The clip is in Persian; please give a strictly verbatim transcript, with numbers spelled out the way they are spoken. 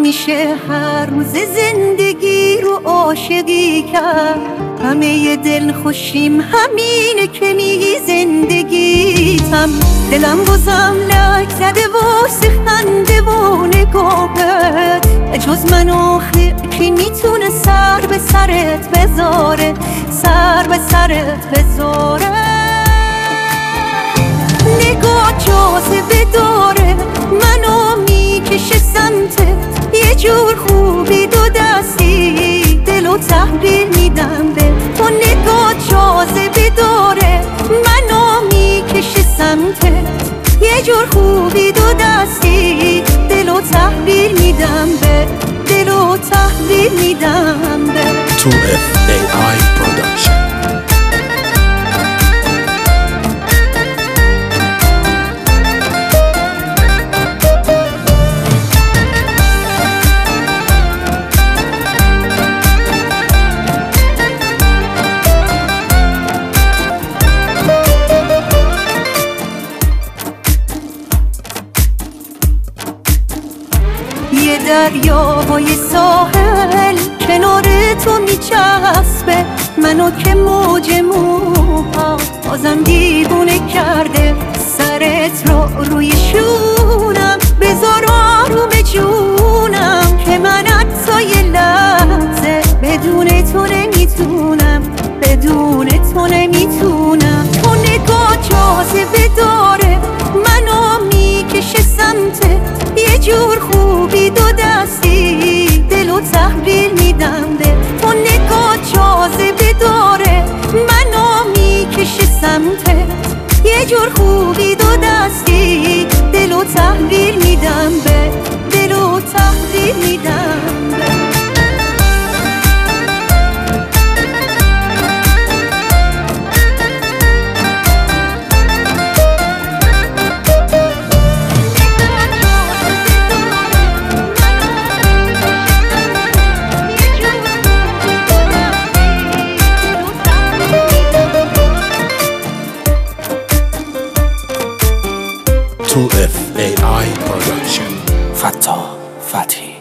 میشه هر روز زندگی رو عاشقی کرد. همه دل خوشیم همینه که میگی زندگیتم. دلم بازم لک زده واسه خنده و نگاهت. جز من آخه کی میتونه سر به سرت بذاره، سر به سرت بذاره. نگاه جاذبه داره منو میکشه سمتت، یه جور خوبی دو دستی دلو تحویل میدم به تو. نگاه جاذبه داره منو میکشه سمتت، یه جور خوبی دو دستی دلو تحویل میدم به، دلو تحویل میدم به. تو اف ای آی Production. یه دریاهای ساحل کنار تو میچسبه منو که موج موها بازم دیوونه کرده. سرت رو روی شونم بذار آروم جونم که من حتی یه لحظه بدون تو نمیتونم، بدون تو نمیتونم. تو نگاه جاذبه داره منو میکشه سمتت، یه جور خوبی دو دستی دلو تحویل میدم به تو. نگاه جاذبه داره منو میکشه سمتت، یه جور خوبی دو دستی دلو تحویل میدم به، دلو تحویل میدم به. تو اف ای آی Production. فتا فتحی.